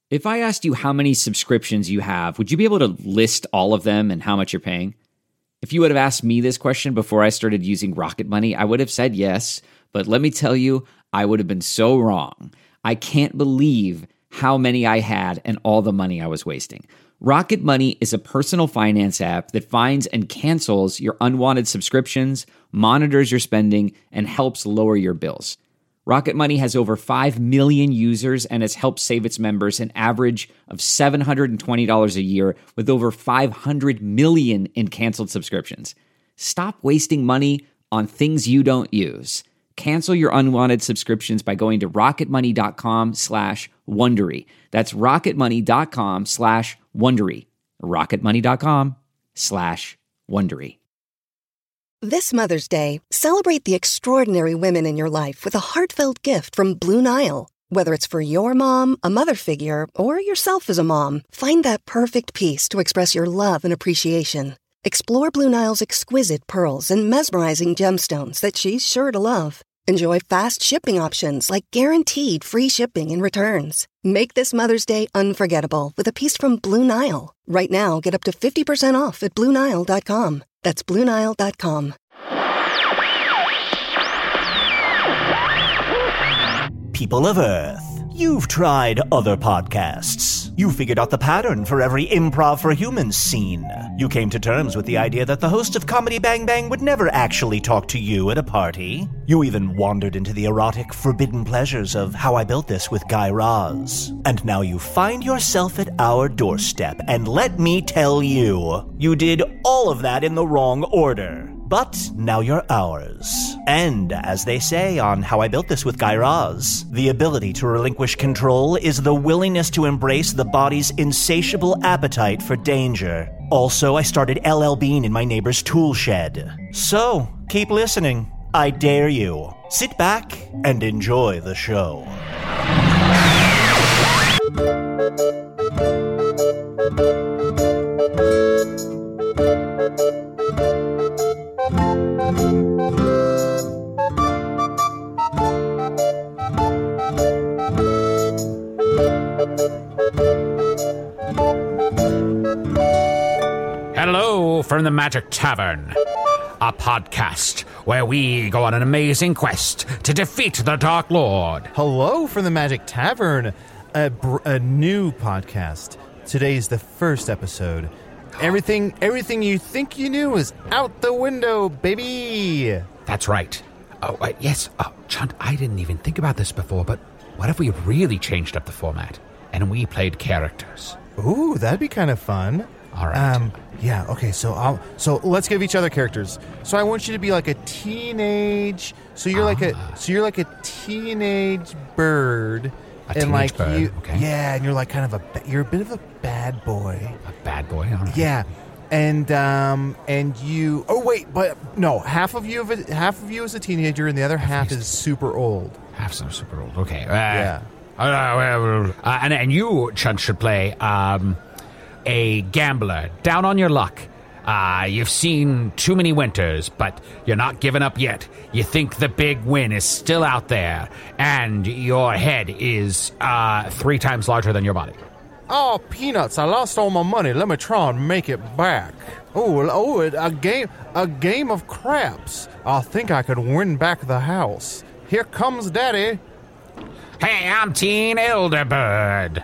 If I asked you how many subscriptions you have, would you be able to list all of them and how much you're paying? If you would have asked me this question before I started using Rocket Money, I would have said yes, but let me tell you, I would have been so wrong. I can't believe how many I had and all the money I was wasting. Rocket Money is a personal finance app that finds and cancels your unwanted subscriptions, monitors your spending, and helps lower your bills. Rocket Money has over 5 million users and has helped save its members an average of $720 a year with over 500 million in canceled subscriptions. Stop wasting money on things you don't use. Cancel your unwanted subscriptions by going to rocketmoney.com/Wondery. That's rocketmoney.com/Wondery. rocketmoney.com/Wondery. This Mother's Day, celebrate the extraordinary women in your life with a heartfelt gift from Blue Nile. Whether it's for your mom, a mother figure, or yourself as a mom, find that perfect piece to express your love and appreciation. Explore Blue Nile's exquisite pearls and mesmerizing gemstones that she's sure to love. Enjoy fast shipping options like guaranteed free shipping and returns. Make this Mother's Day unforgettable with a piece from Blue Nile. Right now, get up to 50% off at BlueNile.com. That's BlueNile.com. People of Earth, you've tried other podcasts. You figured out the pattern for every Improv for Humans scene. You came to terms with the idea that the host of Comedy Bang Bang would never actually talk to you at a party. You even wandered into the erotic, forbidden pleasures of How I Built This with Guy Raz. And now you find yourself at our doorstep, and let me tell you, you did all of that in the wrong order. But now you're ours. And, as they say on How I Built This with Guy Raz, the ability to relinquish control is the willingness to embrace the body's insatiable appetite for danger. Also, I started LL Bean in my neighbor's tool shed. So, keep listening. I dare you. Sit back and enjoy the show. Hello from the Magic Tavern, a podcast where we go on an amazing quest to defeat the Dark Lord. Hello from the Magic Tavern, a new podcast. Today's the first episode. Everything you think you knew is out the window, baby. That's right. Oh, yes. Chunt, I didn't even think about this before, but what if we really changed up the format and we played characters? Ooh, that'd be kind of fun. All right. Yeah. Okay. So let's give each other characters. So I want you to be like a teenage. So you're like a teenage bird. A teenage bird. Okay. Yeah, and you're like you're a bit of a bad boy. A bad boy. All right. Yeah. And you. Oh wait, but no. Half of you is a teenager, and the other half is super old. Half super old. Okay. Yeah. And you, Chunt, should play a gambler, down on your luck. You've seen too many winters, but you're not giving up yet. You think the big win is still out there, and your head is 3 times larger than your body. Oh, peanuts, I lost all my money. Let me try and make it back. A game of craps. I think I could win back the house. Here comes Daddy. Hey, I'm Teen Elderbird.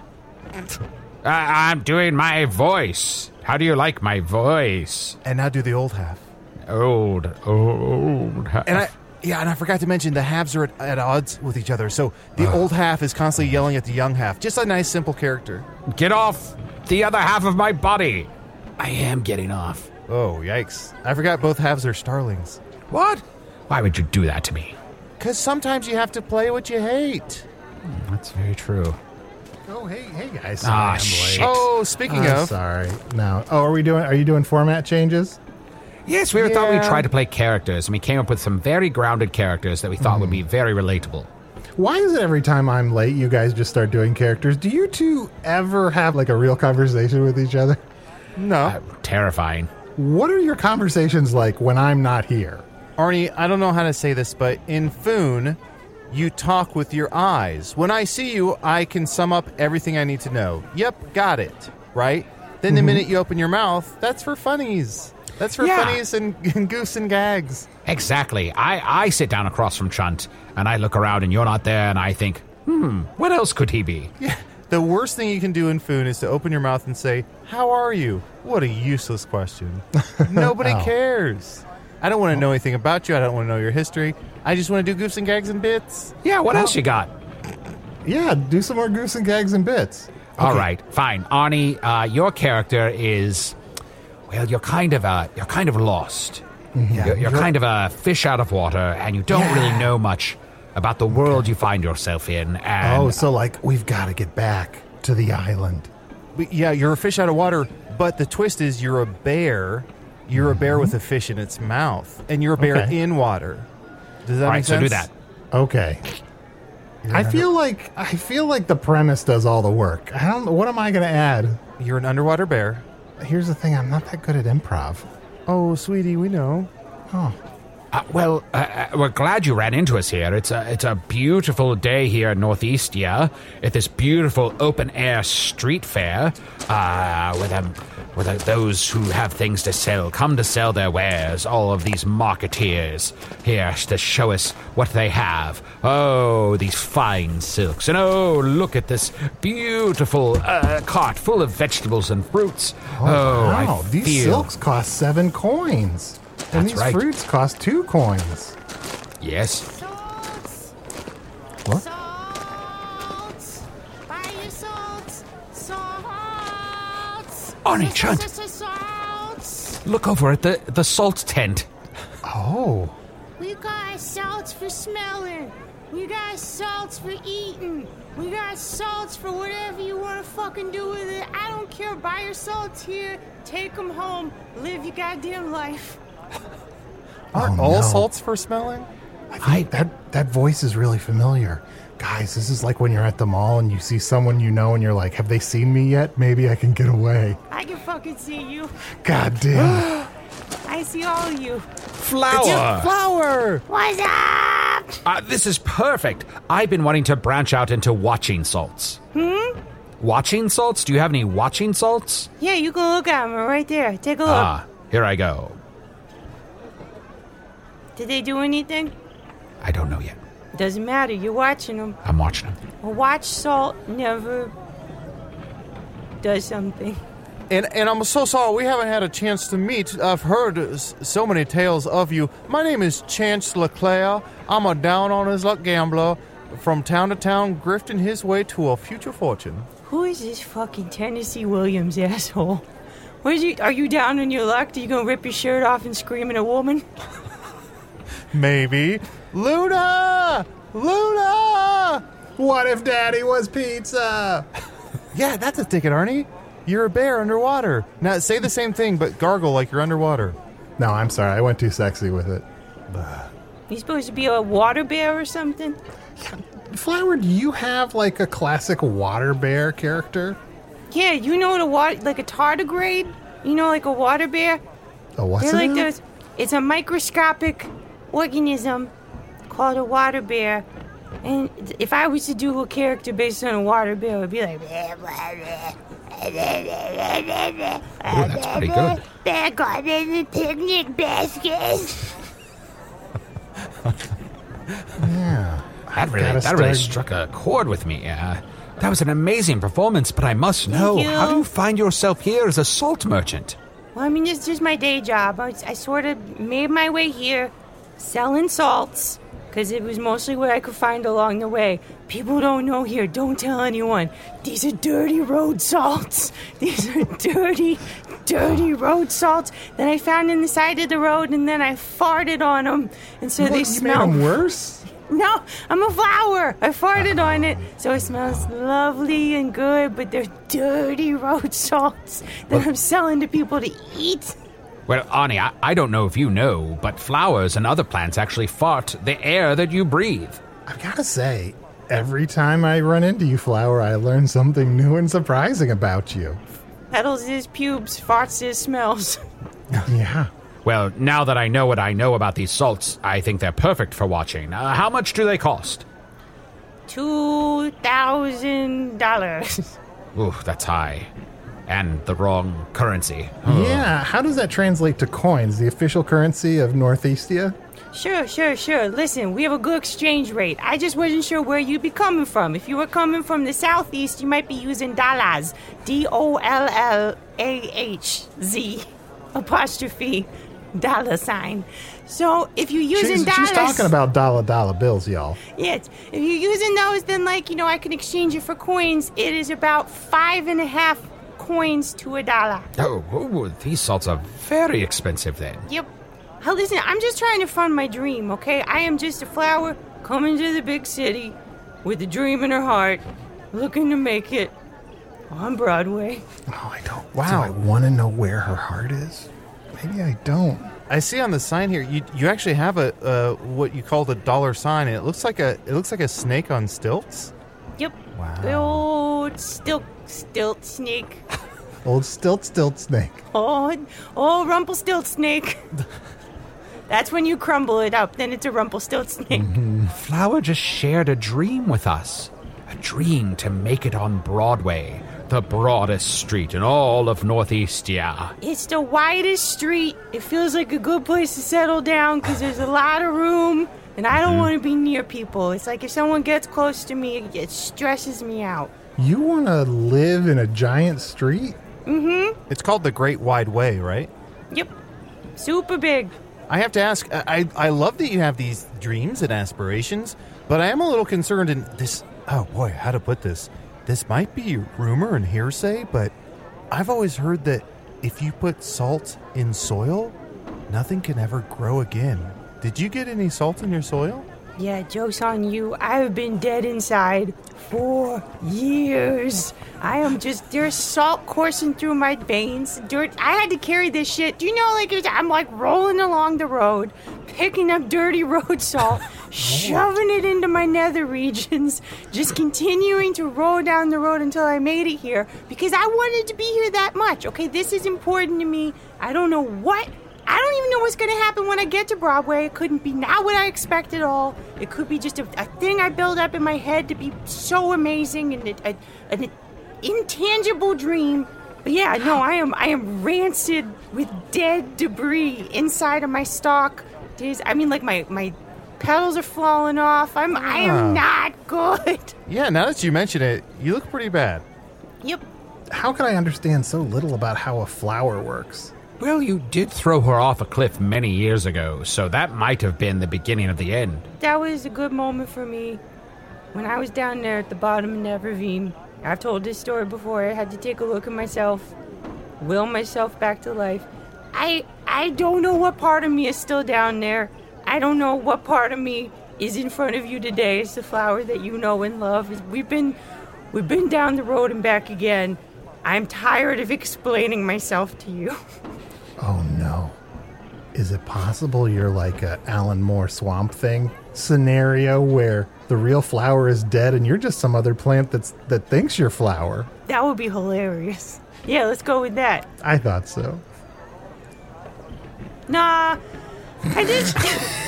I'm doing my voice. How do you like my voice? And now do the old half. Old half. And I forgot to mention the halves are at odds with each other. So the old half is constantly yelling at the young half. Just a nice, simple character. Get off the other half of my body. I am getting off. Oh, yikes. I forgot both halves are starlings. What? Why would you do that to me? Because sometimes you have to play what you hate. That's very true. Oh, hey guys. Shit. Oh, speaking of. Sorry. No. Oh, are you doing format changes? Yes, we thought we'd try to play characters, and we came up with some very grounded characters that we thought would be very relatable. Why is it every time I'm late, you guys just start doing characters? Do you two ever have like a real conversation with each other? No. Terrifying. What are your conversations like when I'm not here? Arnie, I don't know how to say this, but in Foon, You talk with your eyes. When I see you, I can sum up everything I need to know. Yep, got it. Right? Then the minute you open your mouth, that's for funnies. That's for funnies and goofs and gags. Exactly. I sit down across from Chunt, and I look around, and you're not there, and I think, what else could he be? Yeah. The worst thing you can do in Foon is to open your mouth and say, how are you? What a useless question. Nobody cares. I don't want to know anything about you. I don't want to know your history. I just want to do goofs and gags and bits. Yeah, what else you got? Yeah, do some more goofs and gags and bits. Okay. All right, fine. Arnie, your character is... Well, you're kind of lost. Yeah, You're kind of a fish out of water, and you don't really know much about the world you find yourself in. And so like we've got to get back to the island. But yeah, you're a fish out of water, but the twist is you're a bear. You're a bear with a fish in its mouth, and you're a bear in water. Does that make sense? So do that. Okay. I feel like the premise does all the work. I don't know. What am I going to add? You're an underwater bear. Here's the thing. I'm not that good at improv. Oh, sweetie, we know. Oh. We're glad you ran into us here. It's a beautiful day here in Northeast, at this beautiful open-air street fair, where those who have things to sell come to sell their wares. All of these marketeers here to show us what they have. Oh, these fine silks. And oh, look at this beautiful cart full of vegetables and fruits. Wow. These silks cost 7 coins. And these fruits cost 2 coins. Yes. Salts. What? Salts. Buy your salts. Salts. Arnie, Chunt. Salts. Look over at the salt tent. Oh. We got salts for smelling. We got salts for eating. We got salts for whatever you want to fucking do with it. I don't care. Buy your salts here. Take them home. Live your goddamn life. Aren't all salts for smelling? I think that voice is really familiar. Guys, this is like when you're at the mall and you see someone you know and you're like, have they seen me yet? Maybe I can get away. I can fucking see you. God damn. I see all of you. Flower. Flower! What's up? This is perfect. I've been wanting to branch out into watching salts. Watching salts? Do you have any watching salts? Yeah, you can look at them right there. Take a look. Here I go. Did they do anything? I don't know yet. Doesn't matter. You're watching them. I'm watching them. A watch salt never does something. And I'm so sorry we haven't had a chance to meet. I've heard so many tales of you. My name is Chance LeClaire. I'm a down-on-his-luck gambler from town to town, grifting his way to a future fortune. Who is this fucking Tennessee Williams asshole? Are you down on your luck? Are you gonna rip your shirt off and scream at a woman? Maybe. Luna! Luna! What if Daddy was pizza? Yeah, that's a ticket, Arnie. You're a bear underwater. Now, say the same thing, but gargle like you're underwater. No, I'm sorry. I went too sexy with it. You supposed to be a water bear or something? Flower, do you have like a classic water bear character? Yeah, you know like a tardigrade? You know, like a water bear? A what's They're it? like those. It's a microscopic organism called a water bear. And if I was to do a character based on a water bear, it would be like... Oh, that's pretty good. Bear got in the picnic basket. Yeah. That really struck a chord with me. That was an amazing performance, but I must know, you. how do you find yourself here as a salt merchant? Well, I mean, it's just my day job. I sort of made my way here selling salts because it was mostly what I could find along the way. People don't know here. Don't tell anyone. These are dirty road salts. These are dirty road salts that I found in the side of the road, and then I farted on them, and so they smell. You made them worse? No, I'm a flower. I farted on it, so it smells lovely and good, but they're dirty road salts that I'm selling to people to eat. Well, Arnie, I don't know if you know, but flowers and other plants actually fart the air that you breathe. I've got to say, every time I run into you, Flower, I learn something new and surprising about you. Petals is pubes, farts is smells. Yeah. Well, now that I know what I know about these salts, I think they're perfect for watching. How much do they cost? $2,000. Ooh, that's high. And the wrong currency. Yeah, how does that translate to coins, the official currency of Northeastia? Sure. Listen, we have a good exchange rate. I just wasn't sure where you'd be coming from. If you were coming from the southeast, you might be using dollars. DOLLAHZ apostrophe $. So if you're using dollars... She's talking about dollar bills, y'all. Yes. If you're using those, then, I can exchange it for coins. It is about 5.5 coins to $1. Oh, these salts are very expensive then. Yep. Listen, I'm just trying to fund my dream, okay? I am just a flower coming to the big city with a dream in her heart, looking to make it on Broadway. Oh, I don't. Wow. Do I want to know where her heart is? Maybe I don't. I see on the sign here, you actually have a what you call the dollar sign, and it looks like a snake on stilts. Yep. Wow. The old stilt snake. Old stilt snake. Oh, Rumpelstiltsnake. That's when you crumble it up. Then it's a Rumpelstiltsnake. Mm-hmm. Flower just shared a dream with us. A dream to make it on Broadway, the broadest street in all of Northeastia. It's the widest street. It feels like a good place to settle down because there's a lot of room, and I don't want to be near people. It's like if someone gets close to me, it stresses me out. You want to live in a giant street? Mm-hmm. It's called the Great Wide Way, right? Yep. Super big. I have to ask, I love that you have these dreams and aspirations, but I am a little concerned in this... Oh, boy, how to put this? This might be rumor and hearsay, but I've always heard that if you put salt in soil, nothing can ever grow again. Did you get any salt in your soil? Yeah, joke's on you. I've been dead inside for years. There's salt coursing through my veins. Dirt. I had to carry this shit. Do you know, I'm rolling along the road, picking up dirty road salt, shoving it into my nether regions, just continuing to roll down the road until I made it here because I wanted to be here that much. Okay, this is important to me. I don't even know what's going to happen when I get to Broadway. It couldn't be not what I expect at all. It could be just a thing I build up in my head to be so amazing and an intangible dream. But yeah, no, I am rancid with dead debris inside of my stalk. My petals are falling off. I am not good. Yeah, now that you mention it, you look pretty bad. Yep. How can I understand so little about how a flower works? Well, you did throw her off a cliff many years ago, so that might have been the beginning of the end. That was a good moment for me. When I was down there at the bottom of that ravine, I've told this story before, I had to take a look at myself, will myself back to life. I don't know what part of me is still down there. I don't know what part of me is in front of you today. It's the flower that you know and love. We've been down the road and back again. I'm tired of explaining myself to you. Oh, no. Is it possible you're like a Alan Moore Swamp Thing scenario where the real flower is dead and you're just some other plant that thinks you're flower? That would be hilarious. Yeah, let's go with that. I thought so. Nah, I just...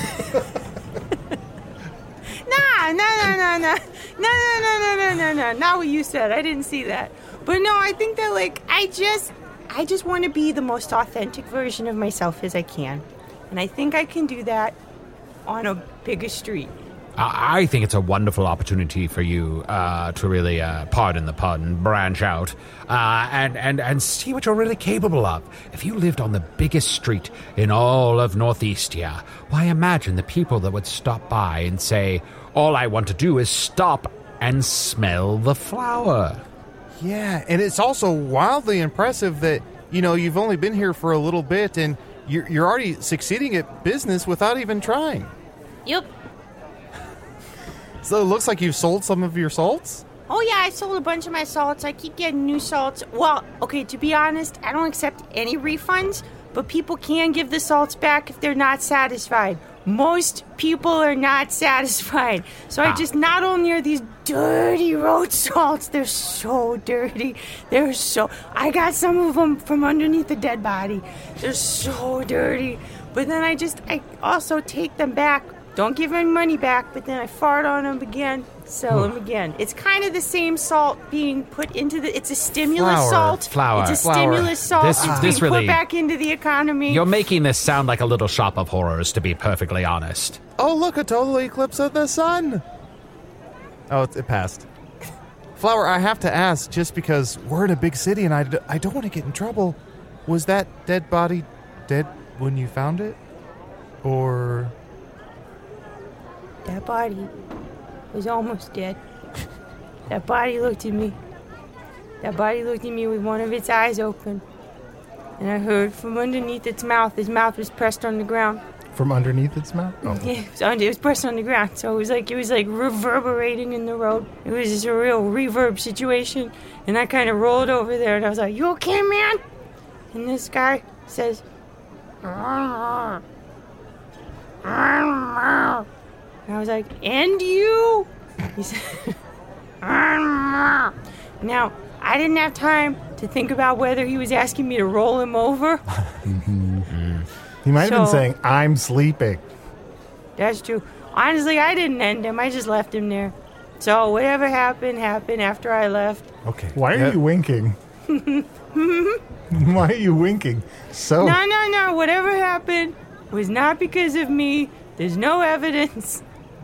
No. Not what you said. I didn't see that. But no, I think that, I just want to be the most authentic version of myself as I can. And I think I can do that on a bigger street. I think it's a wonderful opportunity for you to really, pardon the pun, branch out and see what you're really capable of. If you lived on the biggest street in all of Northeastia, why imagine the people that would stop by and say, all I want to do is stop and smell the flower. Yeah, and it's also wildly impressive that, you've only been here for a little bit and you're already succeeding at business without even trying. Yep. So it looks like you've sold some of your salts? Oh, yeah, I sold a bunch of my salts. I keep getting new salts. Well, okay, to be honest, I don't accept any refunds, but people can give the salts back if they're not satisfied. Most people are not satisfied. So I just not only are these dirty road salts, they're so dirty. I got some of them from underneath the dead body. They're so dirty. But then I also take them back. Don't give any money back, but then I fart on them again. sell them again. It's kind of the same salt being put into it's a stimulus salt. Flour. It's a stimulus salt. This being really put back into the economy. You're making this sound like a little shop of horrors, to be perfectly honest. Oh, look, a total eclipse of the sun. Oh, it passed. Flower, I have to ask, just because we're in a big city and I don't want to get in trouble, was that dead body dead when you found it? Or... That body was almost dead. That body looked at me. That body looked at me with one of its eyes open. And I heard from underneath its mouth was pressed on the ground. From underneath its mouth? Oh. Yeah, it was pressed on the ground. So it was like reverberating in the road. It was just a real reverb situation. And I kind of rolled over there and I was like, "You okay, man?" And this guy says, "And I was like, "And you?" He said, Now, I didn't have time to think about whether he was asking me to roll him over. He might have been saying, "I'm sleeping." That's true. Honestly, I didn't end him. I just left him there. So whatever happened after I left. Okay. Why are you winking? Why are you winking? No. Whatever happened was not because of me. There's no evidence.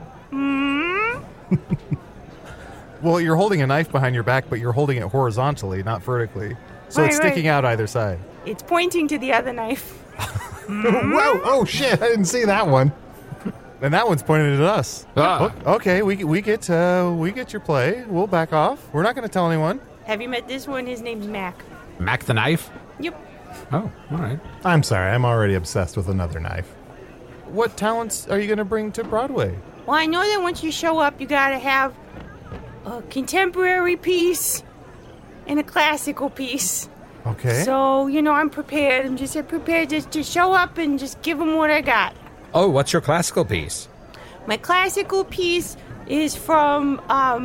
Well, you're holding a knife behind your back, but you're holding it horizontally, not vertically. So it's sticking out either side. It's pointing to the other knife. Whoa! Oh shit! I didn't see that one. And that one's pointed at us. Ah. Okay, we get your play. We'll back off. We're not going to tell anyone. Have you met this one? His name's Mac. Mac the knife? Yep. Oh, all right. I'm sorry. I'm already obsessed with another knife. What talents are you going to bring to Broadway? Well, I know that once you show up, you gotta have a contemporary piece and a classical piece. Okay. So, I'm prepared. I'm just prepared to show up and just give them what I got. Oh, what's your classical piece? My classical piece is from,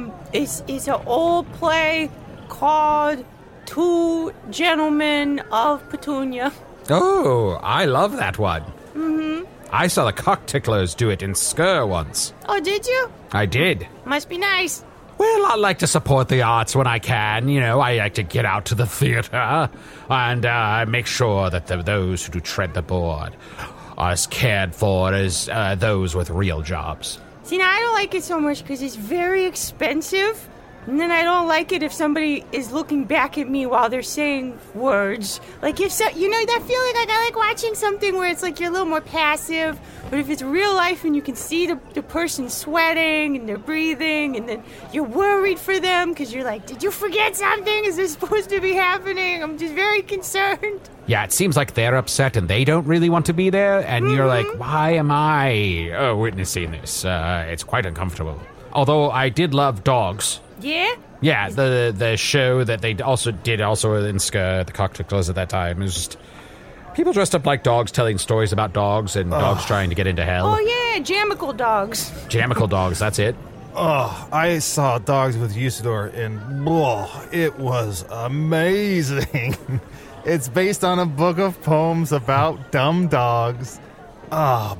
it's an old play called Two Gentlemen of Petunia. Oh, I love that one. Mm-hmm. I saw the Cockticklers do it in Sker once. Oh, did you? I did. Must be nice. Well, I like to support the arts when I can. I like to get out to the theater and make sure that those who do tread the board are as cared for as those with real jobs. See, now I don't like it so much because it's very expensive. And then I don't like it if somebody is looking back at me while they're saying words. Like if that feeling like I like watching something where it's like you're a little more passive. But if it's real life and you can see the person sweating and they're breathing and then you're worried for them because you're like, did you forget something? Is this supposed to be happening? I'm just very concerned. Yeah, it seems like they're upset and they don't really want to be there. And you're like, why am I witnessing this? It's quite uncomfortable. Although I did love Dogs. Yeah? Yeah, the show that they also did in Sker, the Cockticklers at that time. It was just people dressed up like dogs telling stories about dogs and dogs trying to get into hell. Oh, yeah, Jamical Dogs. Jamical Dogs, that's it. Oh, I saw Dogs with Usador, and it was amazing. It's based on a book of poems about dumb dogs. I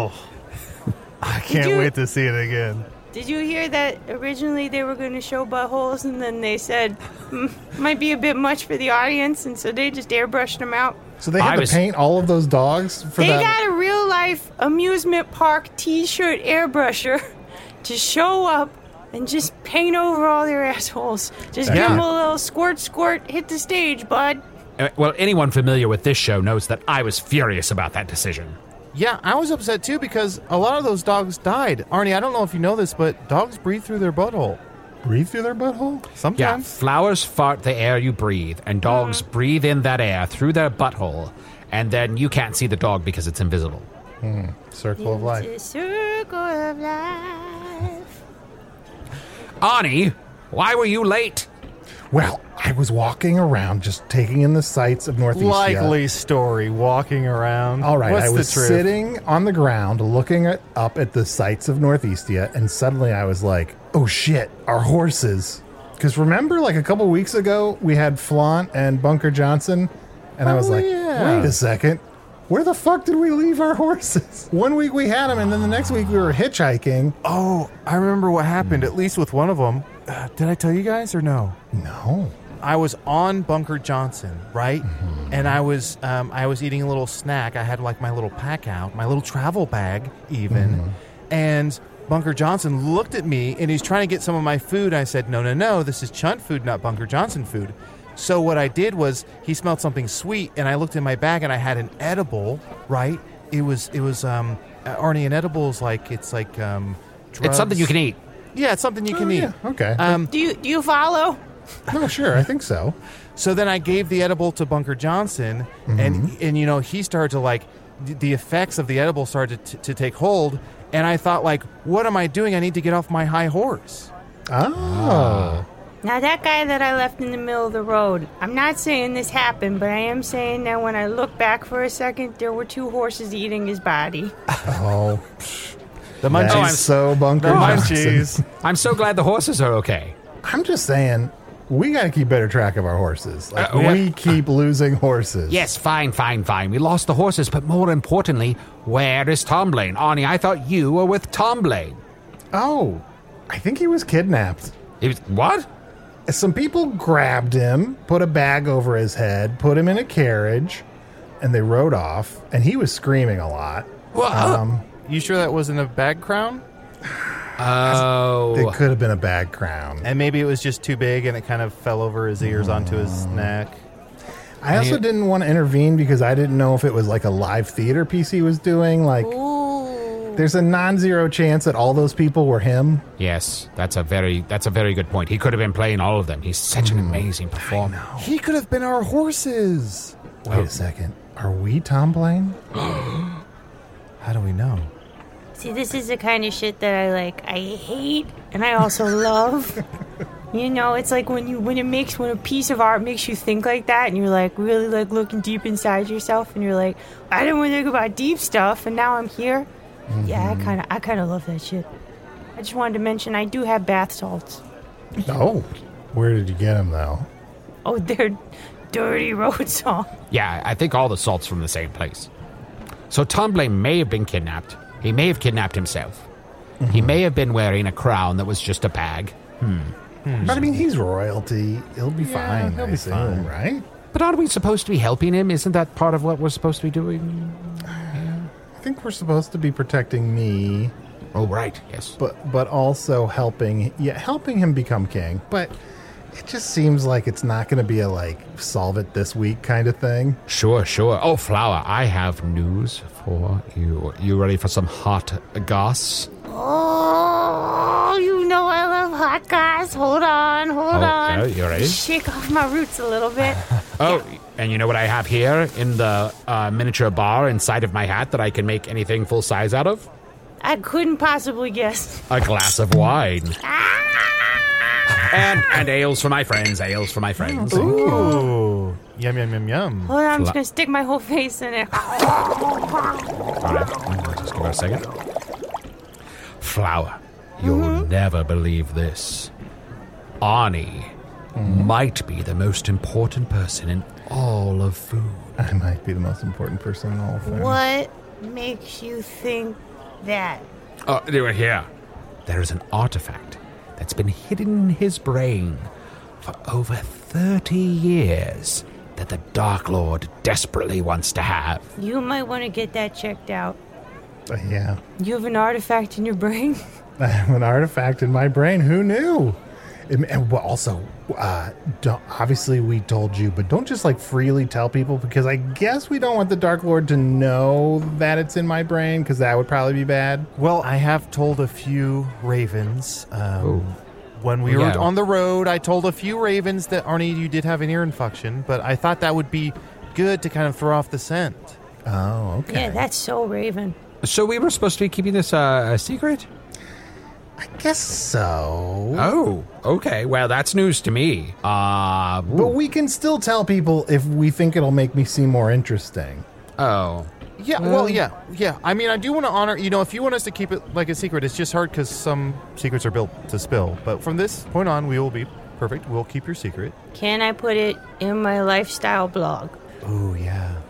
can't wait to see it again. Did you hear that originally they were going to show buttholes and then they said might be a bit much for the audience, and so they just airbrushed them out? So they had to paint all of those dogs for They that? got a real-life amusement park T-shirt airbrusher to show up and just paint over all their assholes. Just give them a little squirt, hit the stage, bud. Well, anyone familiar with this show knows that I was furious about that decision. Yeah, I was upset too because a lot of those dogs died. Arnie, I don't know if you know this, but dogs breathe through their butthole. Breathe through their butthole? Sometimes. Yeah, flowers fart the air you breathe, and dogs breathe in that air through their butthole, and then you can't see the dog because it's invisible. Circle of life. It's a circle of life. Arnie, why were you late? Well, I was walking around just taking in the sights of Northeast. Likely story, walking around. All right, What's I was the truth? sitting on the ground looking up at the sights of Northeastia, and suddenly I was like, oh shit, our horses. Because remember, like a couple weeks ago, we had Flaunt and Bunker Johnson, and I was like, yeah. wait a second. Where the fuck did we leave our horses? One week we had them, and then the next week we were hitchhiking. Oh, I remember what happened, at least with one of them. Did I tell you guys or no? No. I was on Bunker Johnson, right? Mm-hmm. And I was eating a little snack. I had like my little pack out, my little travel bag even. Mm-hmm. And Bunker Johnson looked at me and he's trying to get some of my food. I said, no, this is Chunt food, not Bunker Johnson food. So what I did was he smelled something sweet and I looked in my bag and I had an edible, right? It was Arnie, an edible is it's like drugs. It's something you can eat. Yeah, it's something you can eat. Yeah, okay. Do you follow? No, sure, I think so. So then I gave the edible to Bunker Johnson, and you know, he started to like, the effects of the edible started to take hold, and I thought like, what am I doing? I need to get off my high horse. Oh. Now that guy that I left in the middle of the road, I'm not saying this happened, but I am saying that when I look back for a second, there were 2 horses eating his body. Oh. The munchies. I'm so Bunker Johnson. I'm so glad the horses are okay. I'm just saying, we got to keep better track of our horses. We keep losing horses. Yes, fine. We lost the horses, but more importantly, where is Tom Blaine? Arnie, I thought you were with Tom Blaine. Oh, I think he was kidnapped. He was, what? Some people grabbed him, put a bag over his head, put him in a carriage, and they rode off, and he was screaming a lot. Well, you sure that wasn't a bag crown? Oh. It could have been a bag crown. And maybe it was just too big and it kind of fell over his ears onto his neck. I also didn't want to intervene because I didn't know if it was like a live theater piece he was doing. Like, there's a non-zero chance that all those people were him. Yes, that's a very good point. He could have been playing all of them. He's such an amazing performer. He could have been our horses. Wait a second. Are we Tom Blaine? How do we know? See, this is the kind of shit that I hate, and I also love. You know, it's like when a piece of art makes you think like that, and you're like really like looking deep inside yourself, and you're like, I didn't want to think about deep stuff, and now I'm here. Mm-hmm. Yeah, I kind of love that shit. I just wanted to mention I do have bath salts. Oh, where did you get them though? Oh, they're dirty road salt. Yeah, I think all the salt's from the same place. So Tom Blaine may have been kidnapped. He may have kidnapped himself. Mm-hmm. He may have been wearing a crown that was just a bag. But I mean, he's royalty. He'll be fine. He'll be fine, right? But aren't we supposed to be helping him? Isn't that part of what we're supposed to be doing? I think we're supposed to be protecting me. Oh, right. Yes. But also helping him become king. But it just seems like it's not going to be a solve it this week kind of thing. Sure. Oh, Flower, I have news for you. You ready for some hot goss? Oh, you know I love hot goss. Hold on. Okay, you ready? Shake off my roots a little bit. Oh, and you know what I have here in the miniature bar inside of my hat that I can make anything full size out of? I couldn't possibly guess. A glass of wine. And ales for my friends. Ooh. Yum. Hold on, I'm just going to stick my whole face in it. All right, just give it a second. Flower, you'll never believe this. Arnie might be the most important person in all of food. I might be the most important person in all of food. What makes you think that? Oh, here. There is an artifact that's been hidden in his brain for over 30 years that the Dark Lord desperately wants to have. You might want to get that checked out. Yeah. You have an artifact in your brain? I have an artifact in my brain. Who knew? And also, obviously we told you, but don't just freely tell people, because I guess we don't want the Dark Lord to know that it's in my brain, because that would probably be bad. Well, I have told a few ravens. When we were on the road, I told a few ravens that, Arnie, you did have an ear infection, but I thought that would be good to kind of throw off the scent. Oh, okay. Yeah, that's so Raven. So we were supposed to be keeping this a secret? I guess so. Oh, okay. Well, that's news to me. But we can still tell people if we think it'll make me seem more interesting. Oh. Yeah, well, yeah. I mean, I do want to honor, if you want us to keep it like a secret, it's just hard because some secrets are built to spill. But from this point on, we will be perfect. We'll keep your secret. Can I put it in my lifestyle blog? Oh, yeah.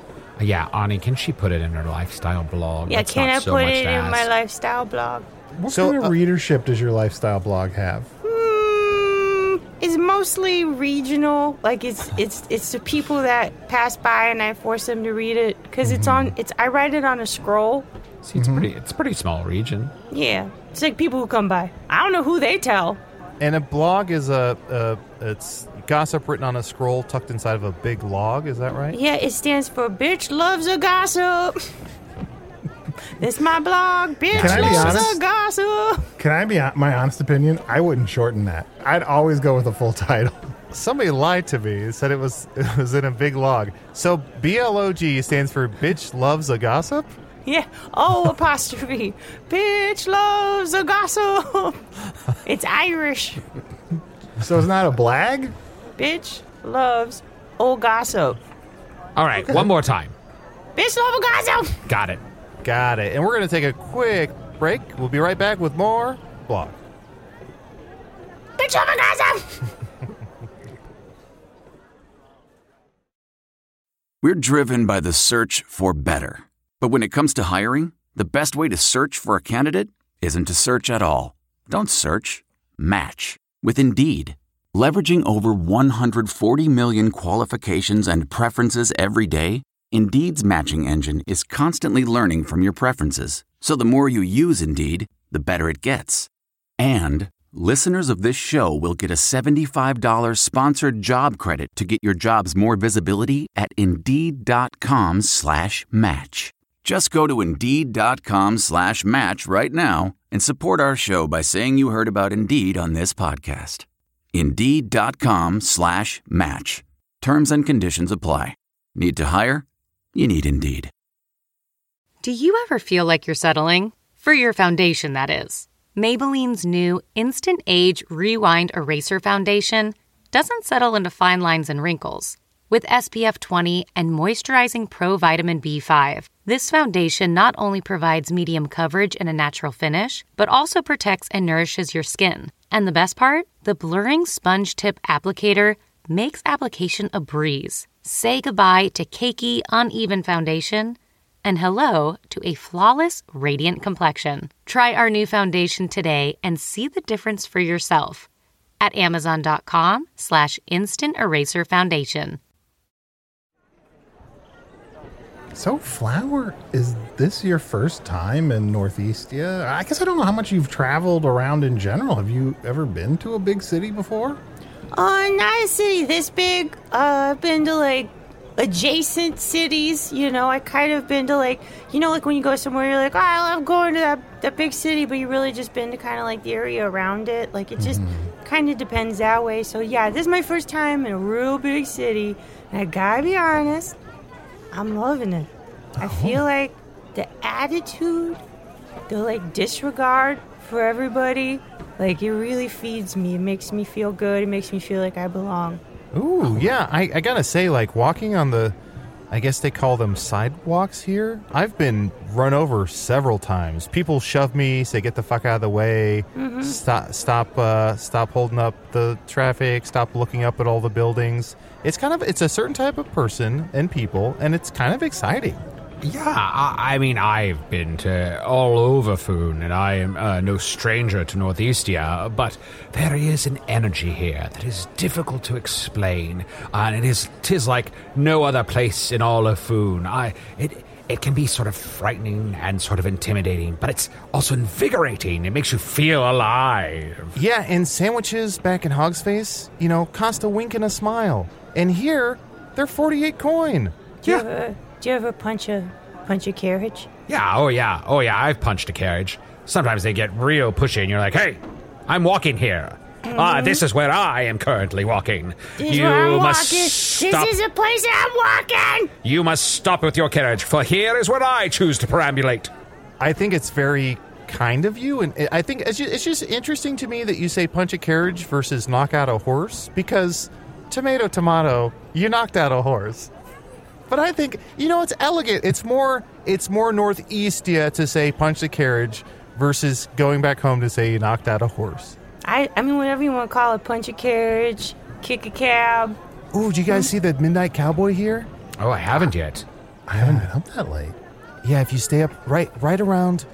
Yeah, Ani, can she put it in her lifestyle blog? Yeah, That's can not I so put much it to in my ask. lifestyle blog? What So, kind of readership does your lifestyle blog have? It's mostly regional. Like it's the people that pass by and I force them to read it because I write it on a scroll. See, it's a pretty small region. Yeah, it's like people who come by. I don't know who they tell. And a blog is it's gossip written on a scroll tucked inside of a big log. Is that right? Yeah, it stands for Bitch Loves a Gossip. It's my blog. Bitch Can I be Loves honest? a Gossip. Can I be my honest opinion? I wouldn't shorten that. I'd always go with a full title. Somebody lied to me. Said it was in a big log. So BLOG stands for Bitch Loves a Gossip? Yeah. Oh, apostrophe. Bitch loves a gossip. It's Irish. So it's not a blag? Bitch loves a gossip. All right, one more time. Bitch love a gossip. Got it. Got it. And we're going to take a quick break. We'll be right back with more blog. Bitch love a gossip. We're driven by the search for better. But when it comes to hiring, the best way to search for a candidate isn't to search at all. Don't search. Match. With Indeed. Leveraging over 140 million qualifications and preferences every day, Indeed's matching engine is constantly learning from your preferences. So the more you use Indeed, the better it gets. And listeners of this show will get a $75 sponsored job credit to get your jobs more visibility at Indeed.com/match. Just go to Indeed.com/match right now and support our show by saying you heard about Indeed on this podcast. Indeed.com/match. Terms and conditions apply. Need to hire? You need Indeed. Do you ever feel like you're settling? For your foundation, that is. Maybelline's new Instant Age Rewind Eraser Foundation doesn't settle into fine lines and wrinkles. With SPF 20 and moisturizing Pro Vitamin B5, this foundation not only provides medium coverage and a natural finish, but also protects and nourishes your skin. And the best part? The blurring sponge tip applicator makes application a breeze. Say goodbye to cakey, uneven foundation and hello to a flawless, radiant complexion. Try our new foundation today and see the difference for yourself at Amazon.com/Instant Eraser Foundation. So, Flower, is this your first time in Northeastia? I guess I don't know how much you've traveled around in general. Have you ever been to a big city before? Not a city this big. I've been to, like, adjacent cities, you know. I kind of been to, like, you know, like when you go somewhere, you're like, oh, I love going to that big city, but you really just been to kind of, like, the area around it. Like, it just kind of depends that way. So, yeah, this is my first time in a real big city, and I gotta be honest, I'm loving it. I feel like the attitude, the, like, disregard for everybody, like, it really feeds me. It makes me feel good. It makes me feel like I belong. Ooh, yeah. I gotta say, like, walking on the, I guess they call them sidewalks here, I've been run over several times. People shove me, say, get the fuck out of the way, stop holding up the traffic, stop looking up at all the buildings. It's a certain type of person and people, and it's kind of exciting. Yeah, I mean, I've been to all over Foon, and I am no stranger to Northeastia, but there is an energy here that is difficult to explain, and tis like no other place in all of Foon. It can be sort of frightening and sort of intimidating, but it's also invigorating. It makes you feel alive. Yeah, and sandwiches back in Hog's Face, you know, cost a wink and a smile. And here, they're 48 coin. Do you ever punch a carriage? Yeah, oh yeah, I've punched a carriage. Sometimes they get real pushy and you're like, hey, I'm walking here. This is where I am currently walking. This is where I'm walking. This is the place I'm walking. You must stop with your carriage, for here is where I choose to perambulate. I think it's very kind of you, and I think it's just interesting to me that you say punch a carriage versus knock out a horse, because tomato, you knocked out a horse. But I think, you know, it's elegant. It's more Northeastia to say punch the carriage versus going back home to say you knocked out a horse. I mean, whatever you want to call it, punch a carriage, kick a cab. Ooh, did you guys see the Midnight Cowboy here? Oh, I haven't yet. I haven't been up that late. Yeah, if you stay up right around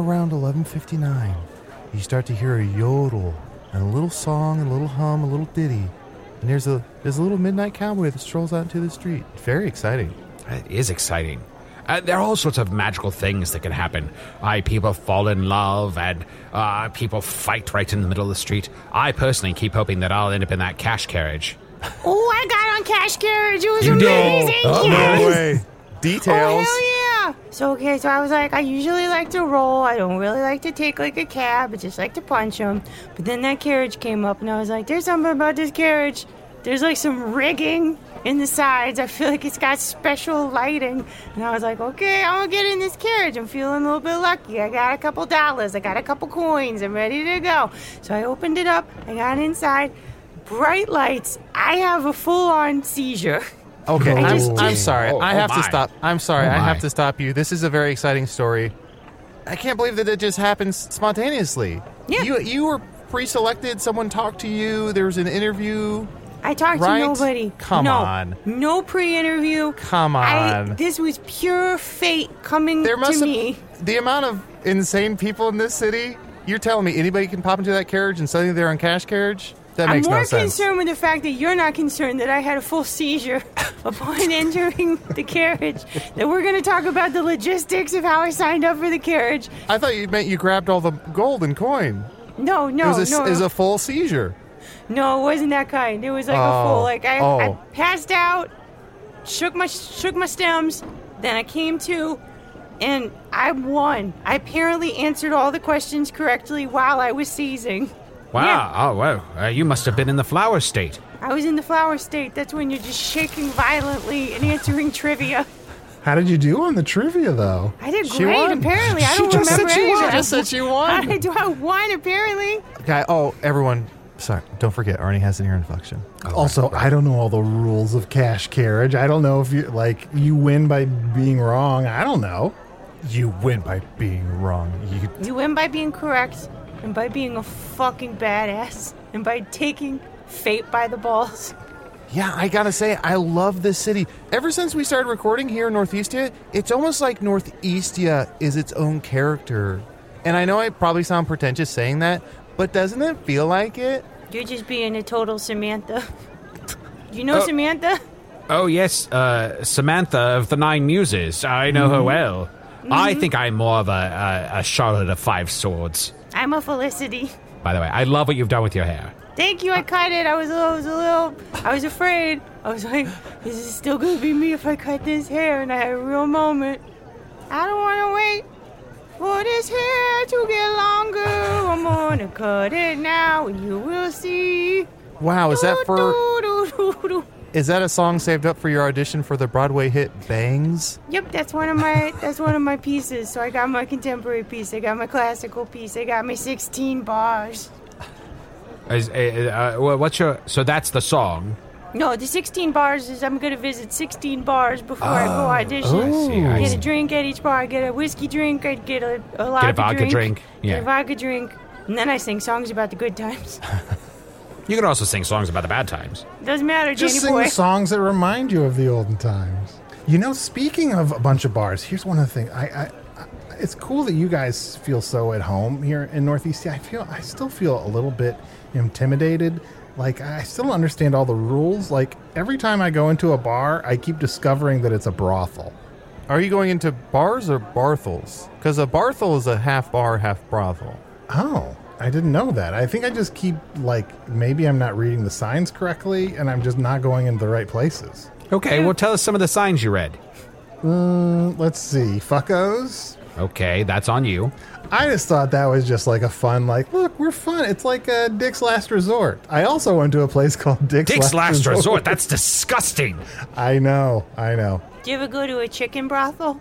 11:59, you start to hear a yodel and a little song, a little hum, a little ditty. And there's a little midnight cowboy that strolls out into the street. Very exciting. It is exciting. There are all sorts of magical things that can happen. People fall in love, and people fight right in the middle of the street. I personally keep hoping that I'll end up in that cash carriage. Oh, I got on cash carriage. It was You did? amazing. Oh, yes. No way. Details. Oh, hell yeah. So I was like, I usually like to roll. I don't really like to take like a cab. I just like to punch them. But then that carriage came up, and I was like, there's something about this carriage. There's like some rigging in the sides. I feel like it's got special lighting. And I was like, okay, I'm going to get in this carriage. I'm feeling a little bit lucky. I got a couple dollars. I got a couple coins. I'm ready to go. So I opened it up. I got inside. Bright lights. I have a full-on seizure. Okay, I I'm sorry. I have to my. stop. I'm sorry. Oh, I my. have to stop you. This is a very exciting story. I can't believe that it just happens spontaneously. Yeah. You were pre-selected. Someone talked to you. There was an interview. I talked Right? to nobody. Come on. No pre-interview. Come on. This was pure fate coming There must to have me. the amount of insane people in this city. You're telling me anybody can pop into that carriage and suddenly they're on cash carriage? That I'm makes more no sense. concerned with the fact that you're not concerned that I had a full seizure upon entering the carriage. That we're going to talk about the logistics of how I signed up for the carriage. I thought you meant you grabbed all the gold and coin. No, It was no. a full seizure. No, it wasn't that kind. It was like a full, like I Oh. passed out, shook my stems, then I came to, and I won. I apparently answered all the questions correctly while I was seizing. Wow. Yeah. Oh, wow. You must have been in the flower state. I was in the flower state. That's when you're just shaking violently and answering trivia. How did you do on the trivia, though? I did She great, won. apparently. I She don't just remember said she won. anything. She just said she won. I won, apparently. Okay. Oh, everyone. Sorry. Don't forget, Arnie has an ear infection. Also, I don't know all the rules of cash carriage. I don't know if you win by being wrong. I don't know. You win by being wrong. You win by being correct, and by being a fucking badass, and by taking fate by the balls. Yeah, I gotta say, I love this city. Ever since we started recording here in Northeastia, it's almost like Northeastia is its own character. And I know I probably sound pretentious saying that, but doesn't it feel like it? You're just being a total Samantha. You know Samantha? Oh, yes. Samantha of the Nine Muses. I know her well. I think I'm more of a Charlotte of Five Swords. I'm a Felicity. By the way, I love what you've done with your hair. Thank you, I cut it. I was afraid. I was like, is it still gonna be me if I cut this hair? And I had a real moment. I don't wanna wait for this hair to get longer. I'm gonna cut it now and you will see. Wow, is that for... Do-do-do-do-do. Is that a song saved up for your audition for the Broadway hit Bangs? Yep, that's one of my pieces. So I got my contemporary piece, I got my classical piece, I got my 16 bars. So that's the song. No, the 16 bars is I'm going to visit 16 bars before I go audition. I Get see. a drink at each bar. I get a whiskey drink. I'd get a lager Get a vodka drink. Get Yeah. a vodka drink. And then I sing songs about the good times. You can also sing songs about the bad times. Doesn't matter, Just Danny sing boy. the songs that remind you of the olden times. You know, speaking of a bunch of bars, here's one of the things. It's cool that you guys feel so at home here in Northeast. I still feel a little bit intimidated. Like, I still don't understand all the rules. Like, every time I go into a bar, I keep discovering that it's a brothel. Are you going into bars or brothels? Because a brothel is a half bar, half brothel. Oh, I didn't know that. I think I just keep, like, maybe I'm not reading the signs correctly and I'm just not going into the right places. Okay, well, tell us some of the signs you read. Let's see. Fuckos. Okay, that's on you. I just thought that was just like a fun, like, look, we're fun. It's like Dick's Last Resort. I also went to a place called Dick's Last Resort. That's disgusting. I know. Do you ever go to a chicken brothel?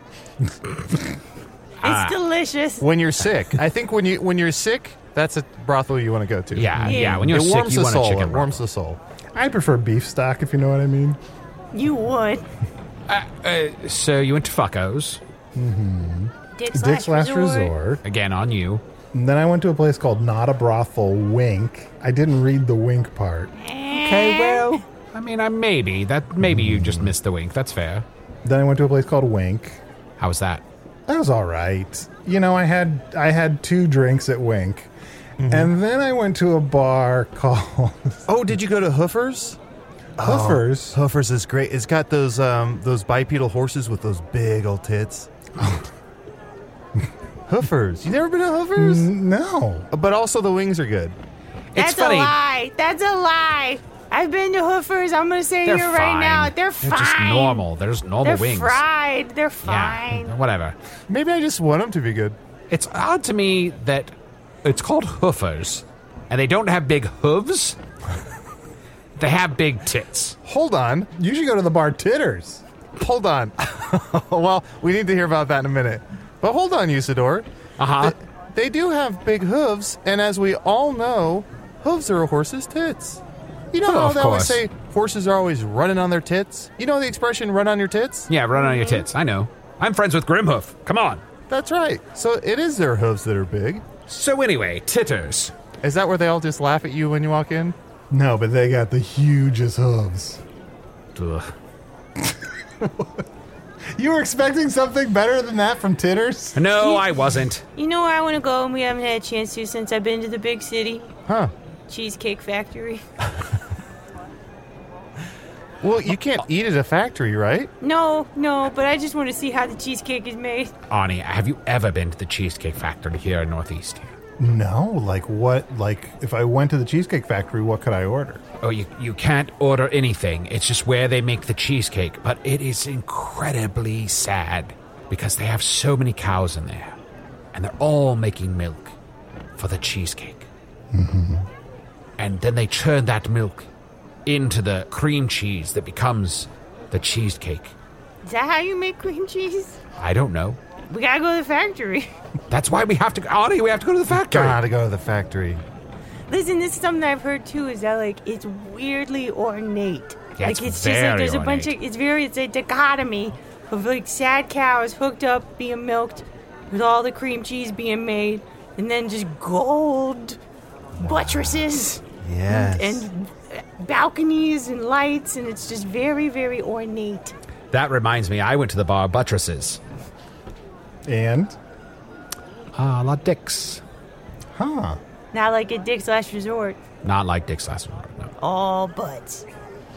It's delicious. When you're sick. I think when you're sick, that's a brothel you want to go to. Yeah. When you're It sick, warms you the want soul. a chicken It warms the soul. I prefer beef stock, if you know what I mean. You would. So you went to Fuckos. Dick's Last Resort. Again, on you. And then I went to a place called Not a Brothel, Wink. I didn't read the wink part. Okay, well, I mean, maybe you just missed the wink. That's fair. Then I went to a place called Wink. How was that? That was all right. You know, I had 2 drinks at Wink. And then I went to a bar called... Oh, did you go to Hoofers? Hoofers? Oh, Hoofers is great. It's got those bipedal horses with those big old tits. Hoofers. You never been to Hoofers? No. But also the wings are good. That's It's funny. a lie. That's a lie. I've been to Hoofers. I'm going to say They're here fine. right now. They're fine. They're just normal. There's normal They're wings. fried. They're fine. Yeah, whatever. Maybe I just want them to be good. It's odd to me that it's called Hoofers, and they don't have big hooves. They have big tits. Hold on. You should go to the bar Titters. Hold on. Well, we need to hear about that in a minute. But hold on, Usador. Uh-huh. They do have big hooves, and as we all know, hooves are a horse's tits. You know how Of they always course. say horses are always running on their tits? You know the expression, run on your tits? Yeah, run on your tits. I know. I'm friends with Grimhoof. Come on. That's right. So it is their hooves that are big. So anyway, Titters. Is that where they all just laugh at you when you walk in? No, but they got the hugest hooves. Ugh. You were expecting something better than that from Titters? No, I wasn't. You know where I want to go and we haven't had a chance to since I've been to the big city? Huh. Cheesecake Factory. Well, you can't eat at a factory, right? No, but I just want to see how the cheesecake is made. Arnie, have you ever been to the Cheesecake Factory here in Northeast? No, like what? Like if I went to the Cheesecake Factory, what could I order? Oh, you can't order anything. It's just where they make the cheesecake. But it is incredibly sad because they have so many cows in there. And they're all making milk for the cheesecake. Mm-hmm. And then they churn that milk into the cream cheese that becomes the cheesecake. Is that how you make cream cheese? I don't know. We gotta go to the factory. That's why we have to... Arnie, we have to go to the factory. Gotta go to the factory. Listen, this is something I've heard too, is that like it's weirdly ornate. Yeah, like it's just like very there's a bunch ornate. of it's a dichotomy of like sad cows hooked up being milked with all the cream cheese being made and then just gold buttresses Yes. and balconies and lights, and it's just very, very ornate. That reminds me, I went to the bar Buttresses. And? La Dick's. Huh. Not like at Dick's Last Resort. Not like Dick's Last Resort, no. All butts.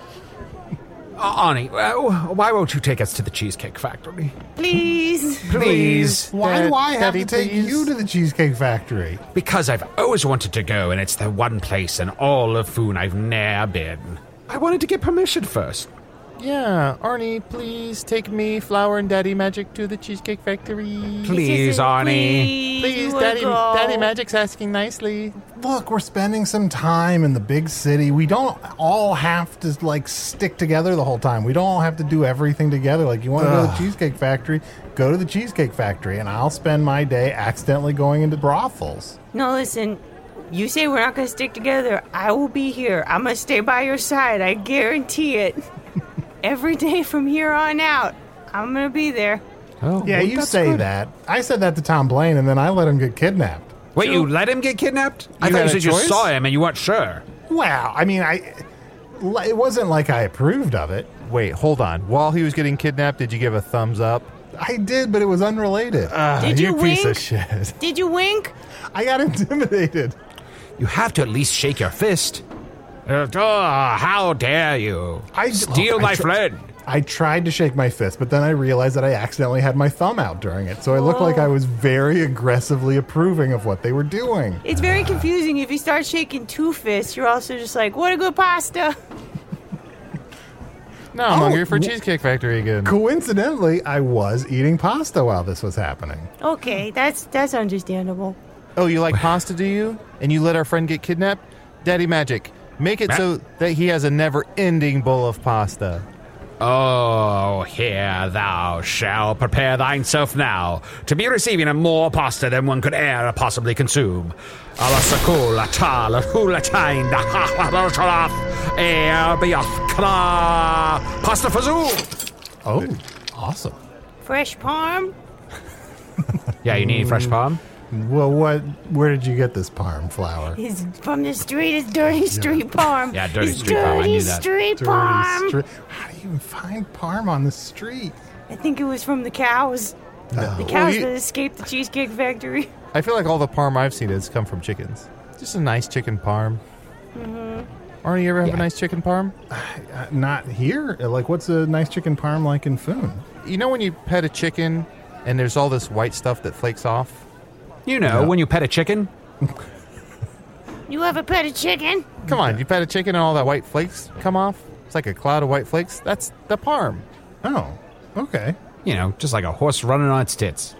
Arnie, why won't you take us to the Cheesecake Factory? Please. Please. Why do I have Daddy, to take please? you to the Cheesecake Factory? Because I've always wanted to go, and it's the one place in all of Foon I've never been. I wanted to get permission first. Yeah, Arnie, please take me, Flower, and Daddy Magic to the Cheesecake Factory. Please, Arnie. Please, we'll Daddy, go. Daddy Magic's asking nicely. Look, we're spending some time in the big city. We don't all have to, like, stick together the whole time. We don't all have to do everything together. Like, you want to go to the Cheesecake Factory, go to the Cheesecake Factory, and I'll spend my day accidentally going into brothels. No, listen. You say we're not going to stick together. I will be here. I'm going to stay by your side. I guarantee it. Every day from here on out, I'm going to be there. Oh, Yeah, well, you that's say good. that. I said that to Tom Blaine, and then I let him get kidnapped. Wait, you let him get kidnapped? I You thought had you a said you choice? saw him and you weren't sure. Well, I mean, it wasn't like I approved of it. Wait, hold on. While he was getting kidnapped, did you give a thumbs up? I did, but it was unrelated. Did you piece wink? of shit. Did you wink? I got intimidated. You have to at least shake your fist. How dare you steal look, my friend? I tried to shake my fist, but then I realized that I accidentally had my thumb out during it. So I looked like I was very aggressively approving of what they were doing. It's very confusing. If you start shaking two fists, you're also just like, what a good pasta. Now I'm hungry for Cheesecake Factory again. Coincidentally, I was eating pasta while this was happening. Okay, that's understandable. Oh, you like pasta, do you? And you let our friend get kidnapped? Daddy Magic, make it so that he has a never-ending bowl of pasta. Oh, here thou shalt prepare thyself now to be receiving a more pasta than one could e'er possibly consume. Alasakula tal hula chain pasta fazoo. Oh, awesome. Fresh parm? Yeah, you need fresh palm? Well, where did you get this parm flour? It's from the street. It's dirty street parm. Yeah, dirty It's street parm. I dirty knew that. street parm. How do even find parm on the street? I think it was from the cows. The cows that escaped the Cheesecake Factory. I feel like all the parm I've seen has come from chickens. Just a nice chicken parm. Mm-hmm. Arnie, you ever have a nice chicken parm? Not here. Like, what's a nice chicken parm like in Foon? You know when you pet a chicken and there's all this white stuff that flakes off? You know, when you pet a chicken. You ever pet a chicken? Come on, you pet a chicken and all that white flakes come off? It's like a cloud of white flakes. That's the parm. Oh, okay. You know, just like a horse running on its tits.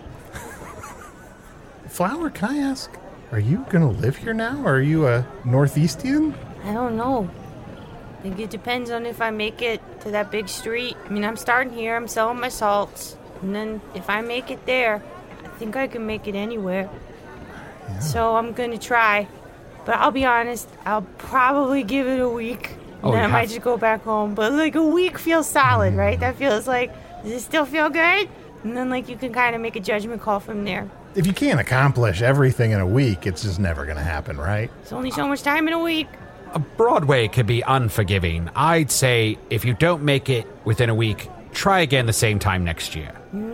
Flower, can I ask, are you going to live here now? Or are you a Northeastian? I don't know. I think it depends on if I make it to that big street. I mean, I'm starting here. I'm selling my salts. And then if I make it there, I think I can make it anywhere. Yeah. So I'm going to try. But I'll be honest, I'll probably give it a week. And then I might just go back home. But like a week feels solid, right? That feels like, does it still feel good? And then like you can kind of make a judgment call from there. If you can't accomplish everything in a week, it's just never going to happen, right? It's only so much time in a week. Broadway could be unforgiving. I'd say if you don't make it within a week, try again the same time next year.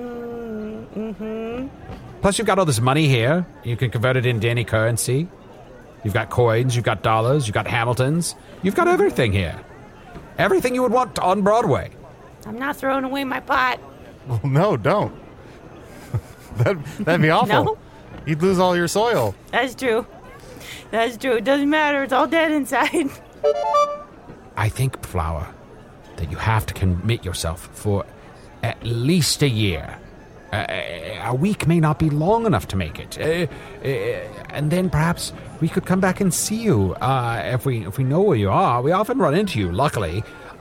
Mm-hmm. Plus, you've got all this money here. You can convert it into any currency. You've got coins, you've got dollars, you've got Hamiltons. You've got everything here. Everything you would want on Broadway. I'm not throwing away my pot. Well, no, don't. That'd be awful. No? You'd lose all your soil. That's true. That's true. It doesn't matter. It's all dead inside. I think, Flower, that you have to commit yourself for at least a year. A week may not be long enough to make it. And then perhaps we could come back and see you if we know where you are. We often run into you, luckily.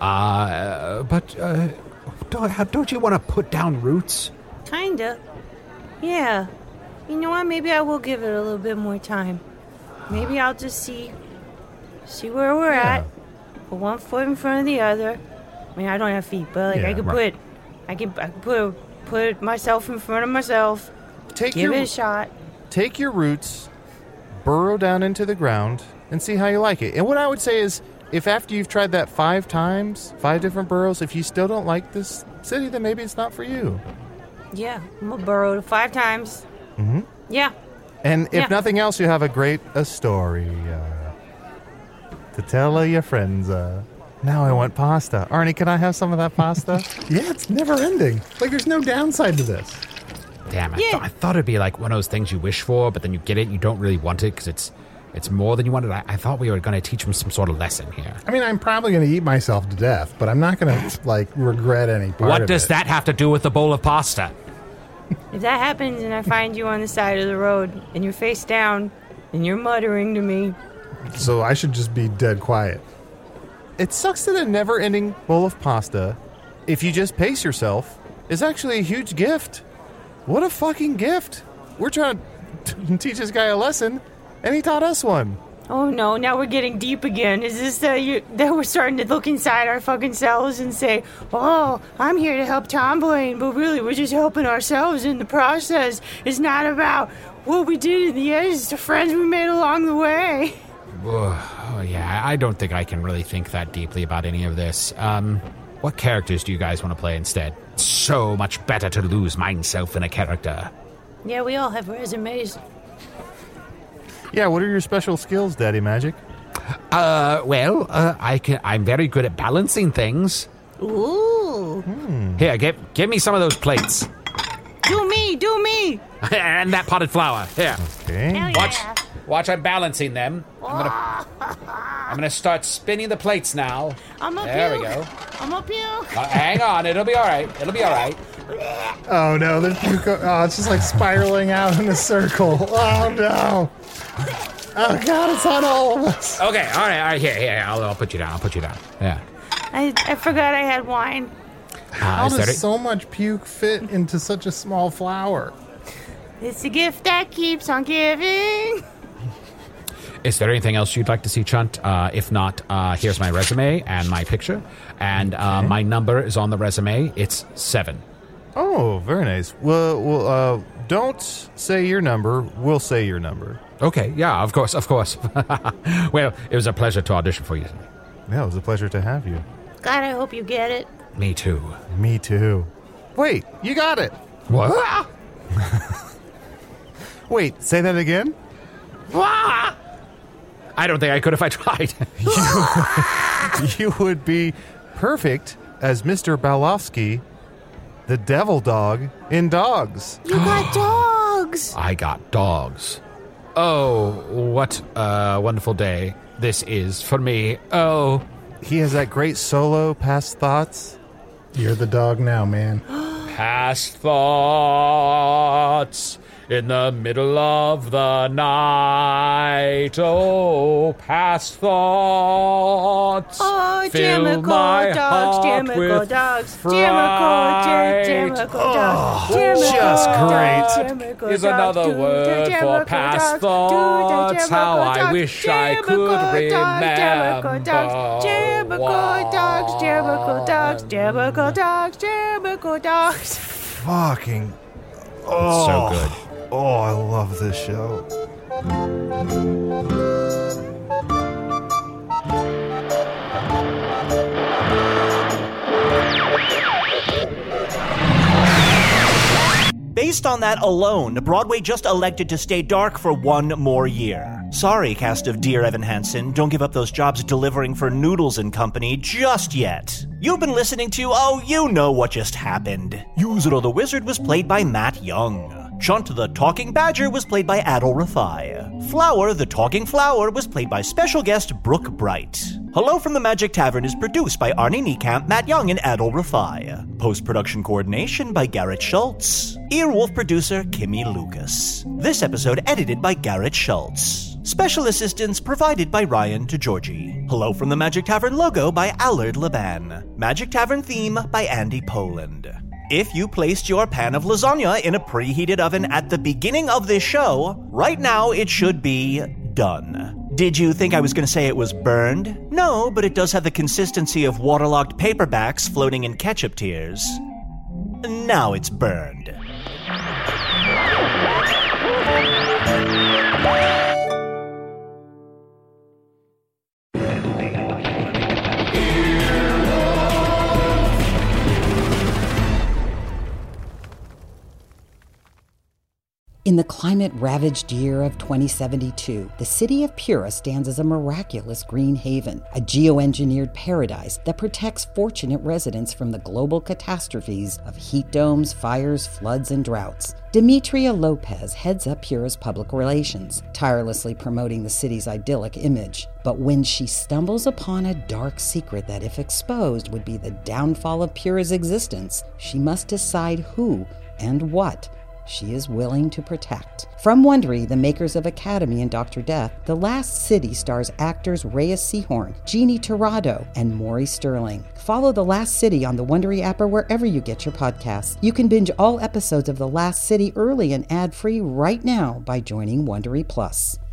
But don't you want to put down roots? Kinda. Yeah. You know what? Maybe I will give it a little bit more time. Maybe I'll just see where we're at. Put one foot in front of the other. I mean, I don't have feet, but like I can put myself in front of myself. Give it a shot. Take your roots, burrow down into the ground, and see how you like it. And what I would say is, if after you've tried that 5 times, 5 different burrows, if you still don't like this city, then maybe it's not for you. Yeah, I'm gonna burrow 5 times. Mm-hmm. Yeah. And if nothing else, you have a story to tell your friends. Now I want pasta. Arnie, can I have some of that pasta? Yeah, it's never ending. Like, there's no downside to this. Damn, I thought it'd be like one of those things you wish for, but then you get it and you don't really want it because it's more than you wanted. I thought we were going to teach them some sort of lesson here. I mean, I'm probably going to eat myself to death, but I'm not going to, like, regret any part of it. What does that have to do with the bowl of pasta? If that happens and I find you on the side of the road and you're face down and you're muttering to me... So I should just be dead quiet. It sucks that a never-ending bowl of pasta, if you just pace yourself, is actually a huge gift. What a fucking gift. We're trying to teach this guy a lesson, and he taught us one. Oh no, now we're getting deep again. Is this that we're starting to look inside our fucking selves and say, oh, I'm here to help Tomboy, but really we're just helping ourselves in the process. It's not about what we did in the end, it's the friends we made along the way. Oh, yeah, I don't think I can really think that deeply about any of this. What characters do you guys want to play instead? So much better to lose myself in a character. Yeah, we all have resumes. Yeah, what are your special skills, Daddy Magic? I'm very good at balancing things. Ooh. Here, give me some of those plates. Do me. And that potted flour. Here. Okay. Hell yeah. Watch, I'm balancing them. I'm gonna start spinning the plates now. There we go. I'm a puke. Hang on, it'll be all right. Oh no, it's just like spiraling out in a circle. Oh no. Oh God, it's on all of us. Okay, all right. Here. I'll put you down. Yeah. I forgot I had wine. How does so much puke fit into such a small flower? It's a gift that keeps on giving. Is there anything else you'd like to see, Chunt? If not, here's my resume and my picture. And my number is on the resume. It's 7. Oh, very nice. Well, don't say your number. We'll say your number. Okay, yeah, of course. Well, it was a pleasure to audition for you. Yeah, it was a pleasure to have you. God, I hope you get it. Me too. Me too. Wait, you got it. What? Wait, say that again? I don't think I could if I tried. You would be perfect as Mr. Balofsky, the devil dog in Dogs. You got dogs! I got dogs. Oh, what a wonderful day this is for me. Oh. He has that great solo, Past Thoughts. You're the dog now, man. Past thoughts in the middle of the night. Oh, past thoughts. Oh, fill Jamico my dogs, heart Jamico with dogs, fright. Jamico dogs, just great. Jamico Is dogs, another word for past thoughts. How I wish I could remember. Jamico dogs, Jamico dogs, Jamico dogs, Jamico dogs, Jamico dogs. Fucking. It's so good. Oh, I love this show. Based on that alone, Broadway just elected to stay dark for one more year. Sorry, cast of Dear Evan Hansen, don't give up those jobs delivering for Noodles and Company just yet. You've been listening to, oh, you know what just happened. Yuzuru the Wizard was played by Matt Young. Chunt the Talking Badger was played by Adol Rafai. Flower the Talking Flower was played by special guest Brooke Bright. Hello from the Magic Tavern is produced by Arnie Niekamp, Matt Young, and Adol Rafai. Post-production coordination by Garrett Schultz. Earwolf producer Kimmy Lucas. This episode edited by Garrett Schultz. Special assistance provided by Ryan DeGiorgi. Hello from the Magic Tavern logo by Allard Laban. Magic Tavern theme by Andy Poland. If you placed your pan of lasagna in a preheated oven at the beginning of this show, right now it should be done. Did you think I was going to say it was burned? No, but it does have the consistency of waterlogged paperbacks floating in ketchup tears. Now it's burned. In the climate-ravaged year of 2072, the city of Pura stands as a miraculous green haven, a geoengineered paradise that protects fortunate residents from the global catastrophes of heat domes, fires, floods, and droughts. Demetria Lopez heads up Pura's public relations, tirelessly promoting the city's idyllic image. But when she stumbles upon a dark secret that, if exposed, would be the downfall of Pura's existence, she must decide who and what she is willing to protect. From Wondery, the makers of Academy and Dr. Death, The Last City stars actors Reyes Sehorn, Jeannie Torrado, and Maury Sterling. Follow The Last City on the Wondery app or wherever you get your podcasts. You can binge all episodes of The Last City early and ad-free right now by joining Wondery Plus.